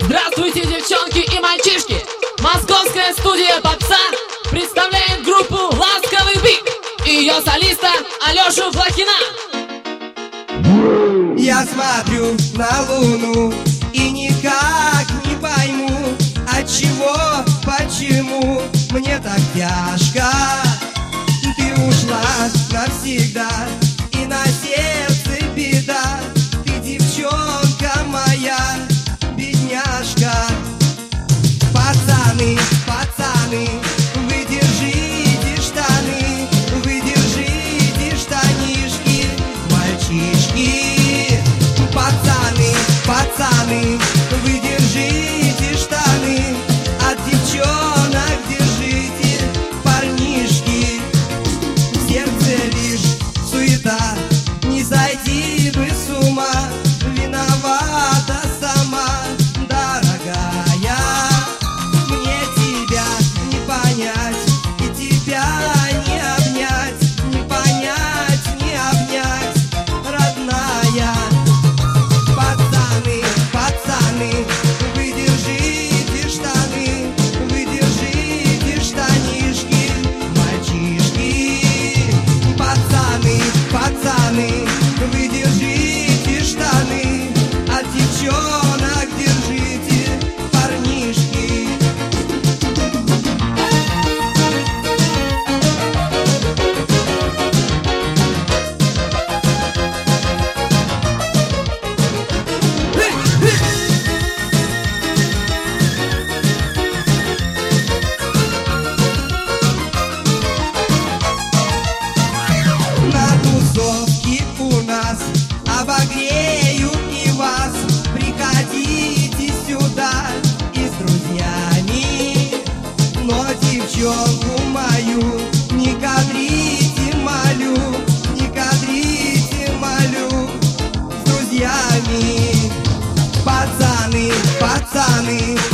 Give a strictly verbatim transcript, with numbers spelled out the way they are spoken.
Здравствуйте, девчонки и мальчишки! Московская студия попса представляет группу «Ласковый бык» и ее солиста Алешу Блохина. Я смотрю на луну и никак не пойму, отчего, почему мне так тяжко. Ты ушла навсегда, и на сердце беда. Ты девчонка моя, бедняжка. Пацаны, пацаны, вы держите штаны, вы держите штанишки, мальчишки. Пацаны, пацаны, вы держите штаны, от девчонок держите парнишки. В сердце лишь суета, не сойти бы с ума, виновата сама, дорогая. Мне тебя не понять и тебя не обнять, не понять, не обнять, родная. Пацаны, пацаны, вы держите штаны, вы держите штанишки, мальчишки. Пацаны, пацаны, вы держите штаны, от девчонок держите парнишки. На тусовке у нас обогреют и вас. Приходите сюда и с друзьями, но девчонку мою не кадрите, молю, не кадрите, молю, с друзьями. Пацаны, пацаны,